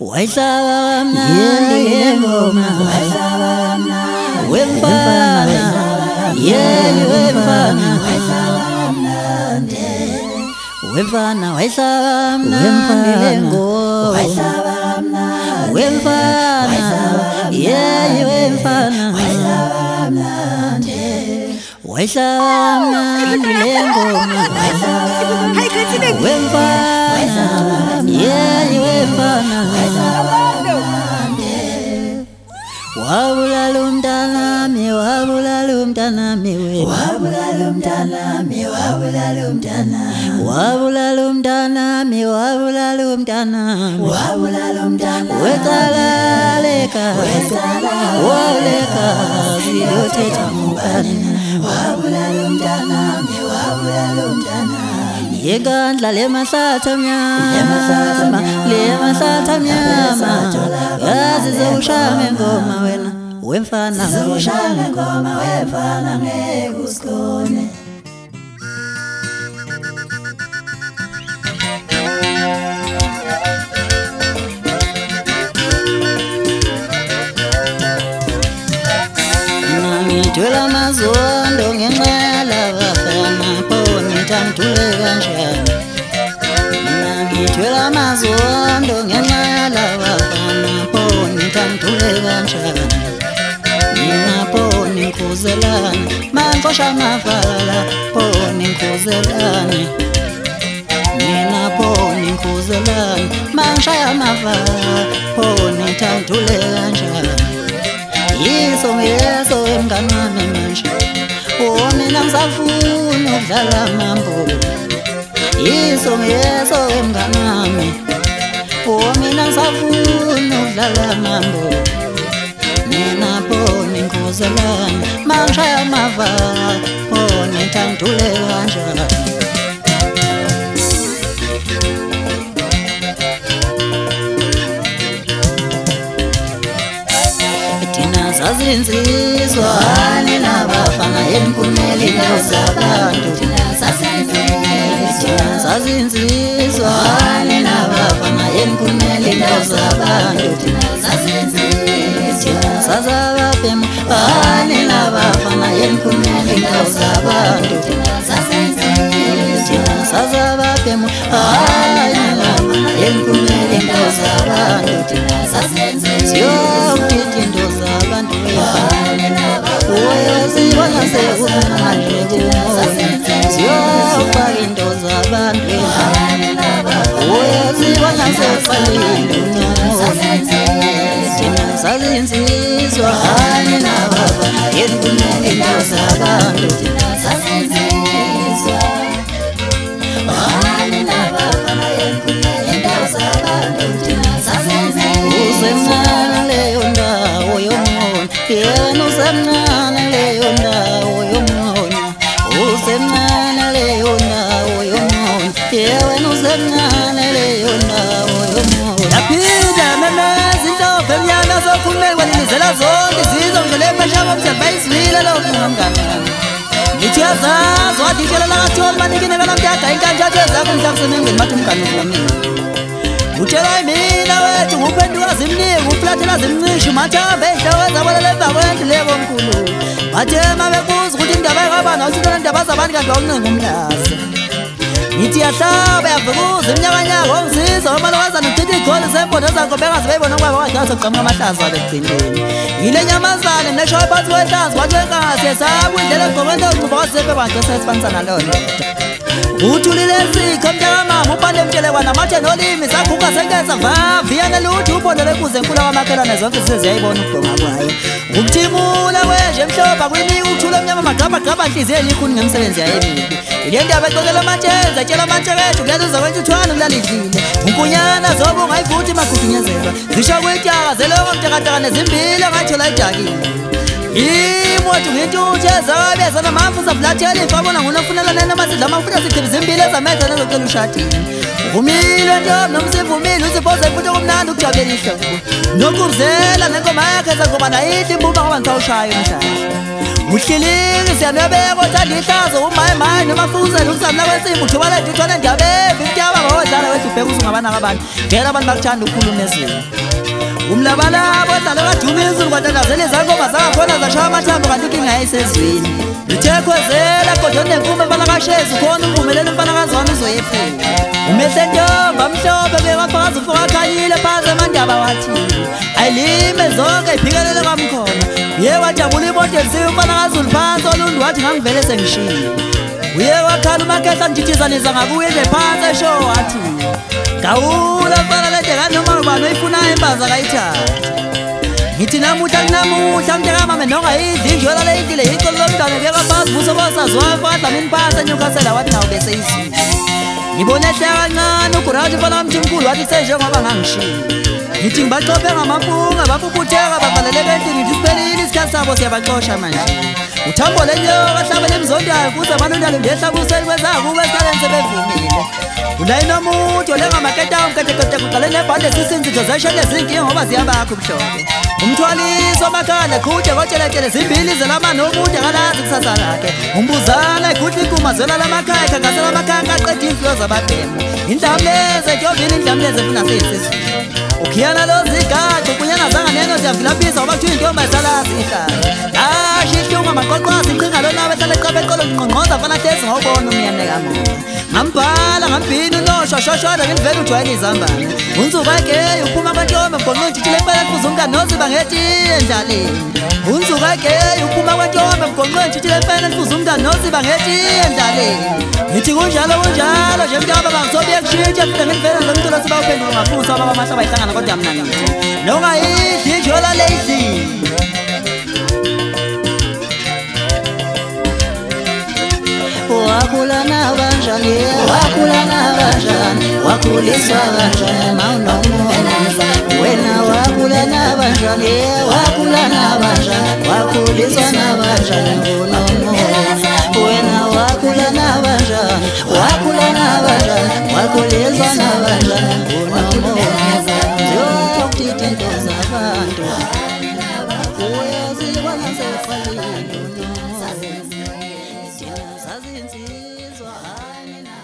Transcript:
Waisaba mnandi ngoma waisaba mnandi wemfana yeli wemfana waisaba mnandi wemfana waisaba mnandi ngoma waisaba mnandi wemfana yeli wemfana waisaba mnandi waisaba mnandi ngoma waisaba mnandi wemfana yeli wemfana wabulala umntanami wabulala umntanami we wabulala umntanami wabulala umntanami wabulala umntanami wabulala umntanami wabulala umntanami weqalaleka waleka ziyothetha ngubani wabulala umntanami wabulala umntanami yekandla lemasatha mnyama lemasatha mnyama yazi zowushaya ngoma wena wemfana zowushaya ngoma wemfana ngeke usikone ngithwela amazondo ngenqala bafana ngithantule kanjani ngithwela amazondo ngenqala bafana ngithantule kanjani nginaphoni ngikhuzelane manxosha amavala phoni ngikhuzelane nginaphoni ngikhuzelane manxaya amavala phoni ngithantule kanjani yiso ngeso emngani wami manje mina ngisafuna ukudlala mambo yiso ngeso emngani wami mina ngisafuna ukudlala mambo mina phoni ngikhuzelane mangishaya amavala phoni ngithantule kanjani Sazinsizwa hani nabafana emkunelini zabantu sazinsizwa hani nabafana emkunelini zabantu sazabapemu hani nabafana emkunelini zabantu sazabapemu hani nabafana emkunelini zabantu siyokuthinto zabantu uyazibona sekumanje siyofaka into zabantu uyazibona sekufanele thina sazinsizwa hani nabafana emkunelini zabantu usemncane leyo ndawo yomona yena usemncane leyo ndawo yomona usemncane leyo ndawo yomona yena usemncane leyo ndawo yomona yaphinda memeza inhlobo emnyama sokhululekwa nilizela zonke izizwe ngidlule emashaka msebayizwile lokhu ngamngani ngithi yazazi wadishela lakathiwa manikine kalamtyada inkantshatho ezakho mhlakusemengeni bathi umngani uvulamile utshela mina wethu nguphenduka zimningi uplathela zimncishi mathambe ehloko ezabolela emva kwendlu leko mkhulu bathe mabebuza ukuthi indaba ekabana uthintana indaba zabantu kanti wawuncenga umlazi ngithi yahlaba yavukuza iminyakanyaka ongisiza omalokazana uthithi igoli zembono ezanko bengazi beyibona kwabo kwadala sokuqamuka amahlazi wabe ekugcineni yile nyamazane neshoyo phansi kwehlazi kwathi wenkasi yesaba indlela egqokweni okuncuba kwasepe badesa esifanisana leyo ndoda uthulile sikho mntakamama ubhale emtshelekwana mathe nolimi zakhuka senkeza vaviyane luthi ubondele kuze enkulu kwamakhelwane zonke seziyayibona ukudonga kwayo ukuthimula kwenje emhlopha kwinika ukuthula omnyama magqabagqaba nhliziyo elikhuni ngemisebenzi yayemibi ile ndaba ecokela amatsheza etshela amantsheketsho kuyazuza kwentuthwane kulalidlile unkunyana zobe ungayivuthi magudunyezelwa zisho kwityaka zeloko mtekataka nezimbili angathola idakile imoto ngintuthu ezabeza namamfu savulathela ifabona ngunofunela nena masidla amafuna sichibi zimbili ezamehla nezocela ushadini Vumile ntombi nomsivumile uziphoze futhi kumnandi ukujabulela ihlobo nokuzela nenkoma yakhe ezangoba nayithi imbuba ngoba ngisawushaya umshaya uhliliki siyanwebeka othanda ihlazo umayimayi noma fuzela ukusamla kwesimba ujubalede uthole ndiyabeva ityaba ngahodlala wethu ubheka usungabanaka abantu ngela abantu bakuthanda ukukhuluma ezweni umlabalabo odlala kaduma izulu kwadadazela izangoma zangakhona zashaya amathambo kanti inkinga yayisezweni uthekhwezela kodwa nenkume mfanakashezi ukhona umvumelelo umfanakazi wami uzoyefika umehle ntomba mhlophe bekafakazi ufuka khanyile phansi emandaba wathi ayilime zonke iphikelele kwamkhona uye wajabula imoto elisiwe umfanakazi uliphansi olundu wathi ngangivele sengishile uye wakhala umakehla ngithithizanisa ngakuye nje phansi esho wathi gawula mfana lede kanoma ubani oyifunayo imbaza kayithathe ngithi namuhla kunamuhla mntekamame nongayidli indlwela leyidlile yicolo lomntwana bekaphansi buso bosaziwayo fakadlamini phansi enyukasela wathi nawo bese izulu ngibone ehleka kancane uguraji mfana wamthi mkhulu wathi senjengoba ngangishile ngithi ngibaxophe ngamampunga bapuputheka bavalele bentini ngithi siphelile isikhathi sabo siyabaxosha manje uthambo lenyoka hlabele emzondayo kuze amalundalo ndehlabuseni kwezakuba esikhaleni sebevumile ulayinomuthi olengamaketawo mketeketeke uqale nebhande sisinzitho zeshele zinkinga ngoba ziyabakho ubuhlobo umthwaliso amakhala qhude kotsheletshele zimbili zelamani omude kalazi kusasa lakhe umbuzana igudla inkuma zwela lamakhaya khangasela amakhaya kaqeda imfuyo zabademo indlamleze tyovini indlamleze funa seyisizulu ukhiyana lozigaxo kunyana zanga neno ziyavilapisa ngoba kuthiwa intomba isalazi ihlala asho ihlunga maqoqwazi incinga lonawe ehlala eqabe eqolo ngqongqoza fana hlezi ngawubona umyane kamoba ngambhala ngambhini unoshoshoshona ngilivele ujwayele izambane unzuka egeyi uphuma kwentombe mbonqa ntshitshile empela kufuze umngane noziba ngetiye endlaleni unzuka egeyi uphuma kwentombe mbonqa ntshitshile empela kufuze umngane noziba ngetiye endlaleni ngithi kunjalo kunjalo nje mntaba bangisobe kushintsha futhi ngilivele ngomculo sibawuphendula ngafusa abamahla bayihlangana kodwa mina ngithi nongayidli indlwela leyidlile wakhulana kanjani wakhulana kanjani wakhuliswa kanjani mawunomuza wena wakhulana kanjani wakhulana kanjani wakhuliswa kanjani ngunomuza wena wakhulana kanjani wakhulana kanjani wakhuliswa kanjani ngunomuza yokuthi into zabantu uyaziwa nasefalini Insizwa